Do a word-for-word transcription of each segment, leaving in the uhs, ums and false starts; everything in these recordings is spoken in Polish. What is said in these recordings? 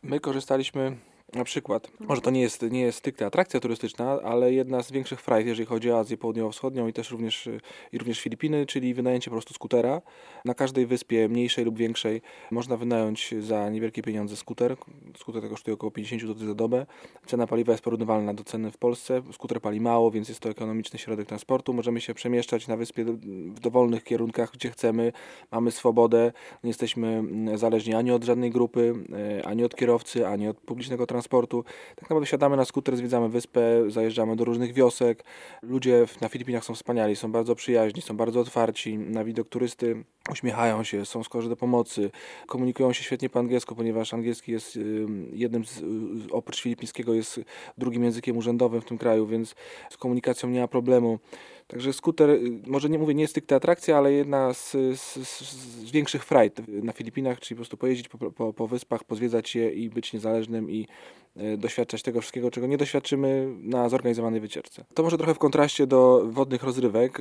My korzystaliśmy na przykład, może to nie jest, nie jest stricte atrakcja turystyczna, ale jedna z większych frajt, jeżeli chodzi o Azję Południowo-Wschodnią i też również, i również Filipiny, czyli wynajęcie po prostu skutera. Na każdej wyspie, mniejszej lub większej, można wynająć za niewielkie pieniądze skuter. Skuter kosztuje około pięćdziesiąt złotych za dobę. Cena paliwa jest porównywalna do ceny w Polsce. Skuter pali mało, więc jest to ekonomiczny środek transportu. Możemy się przemieszczać na wyspie w dowolnych kierunkach, gdzie chcemy. Mamy swobodę, nie jesteśmy zależni ani od żadnej grupy, ani od kierowcy, ani od publicznego transportu. transportu. Tak naprawdę wsiadamy na skuter, zwiedzamy wyspę, zajeżdżamy do różnych wiosek. Ludzie na Filipinach są wspaniali, są bardzo przyjaźni, są bardzo otwarci na widok turysty, uśmiechają się, są skorzy do pomocy, komunikują się świetnie po angielsku, ponieważ angielski jest jednym z, oprócz filipińskiego, jest drugim językiem urzędowym w tym kraju, więc z komunikacją nie ma problemu. Także skuter, może nie mówię, nie jest stricte atrakcja, ale jedna z, z, z większych frajt na Filipinach, czyli po prostu pojeździć po, po, po wyspach, pozwiedzać je i być niezależnym i e, doświadczać tego wszystkiego, czego nie doświadczymy na zorganizowanej wycieczce. To może trochę w kontraście do wodnych rozrywek.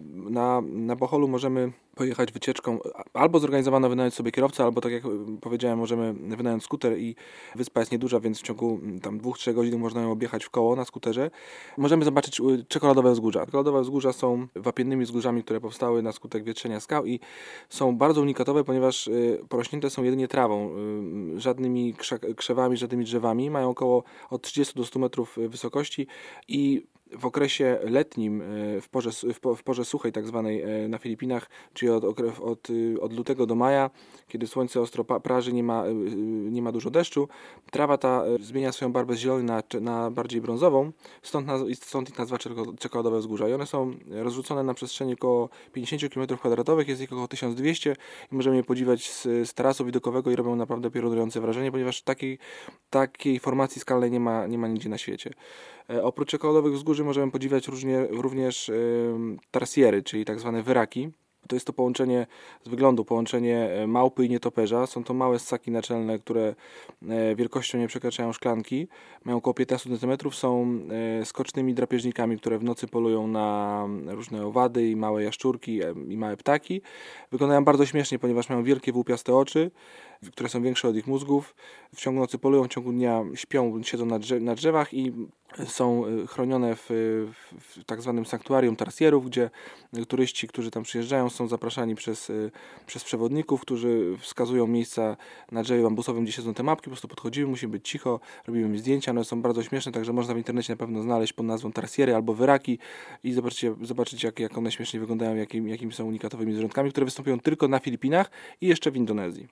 Na, na Boholu możemy pojechać wycieczką, albo zorganizowano wynająć sobie kierowcę, albo tak jak powiedziałem, możemy wynająć skuter i wyspa jest nieduża, więc w ciągu tam dwóch trzech godzin można ją objechać w koło na skuterze. Możemy zobaczyć czekoladowe wzgórza. Czekoladowe wzgórza są wapiennymi wzgórzami, które powstały na skutek wietrzenia skał i są bardzo unikatowe, ponieważ porośnięte są jedynie trawą, żadnymi krzewami, żadnymi drzewami. Mają około od trzydziestu do stu metrów wysokości i w okresie letnim, w porze, w porze suchej tak zwanej na Filipinach, czyli od, od, od lutego do maja, kiedy słońce ostro praży, nie ma, nie ma dużo deszczu, trawa ta zmienia swoją barwę z zielonej na, na bardziej brązową, stąd, naz, stąd ich nazwa czekoladowe wzgórza. I one są rozrzucone na przestrzeni około pięćdziesiąt kilometrów kwadratowych, jest ich około tysiąc dwieście i możemy je podziwiać z, z tarasu widokowego i robią naprawdę piorunujące wrażenie, ponieważ takiej, takiej formacji skalnej nie ma, nie ma nigdzie na świecie. E, oprócz czekoladowych wzgórzy możemy podziwiać różnie, również y, tarsiery, czyli tak zwane wyraki. To jest to połączenie z wyglądu, połączenie małpy i nietoperza. Są to małe ssaki naczelne, które wielkością nie przekraczają szklanki. Mają około piętnaście centymetrów. Są skocznymi drapieżnikami, które w nocy polują na różne owady i małe jaszczurki i małe ptaki. Wyglądają bardzo śmiesznie, ponieważ mają wielkie włupiaste oczy, które są większe od ich mózgów. W ciągu nocy polują, w ciągu dnia śpią, siedzą na, drzew, na drzewach i są chronione w, w, w tak zwanym sanktuarium tarsierów, gdzie turyści, którzy tam przyjeżdżają, są zapraszani przez, przez przewodników, którzy wskazują miejsca na drzewie bambusowym, gdzie siedzą te mapki. Po prostu podchodzimy, musimy być cicho, robimy im zdjęcia. One są bardzo śmieszne, także można w internecie na pewno znaleźć pod nazwą tarsiery albo wyraki i zobaczycie, zobaczyć jak, jak one śmiesznie wyglądają, jakim, jakimi są unikatowymi zwierzątkami, które występują tylko na Filipinach i jeszcze w Indonezji.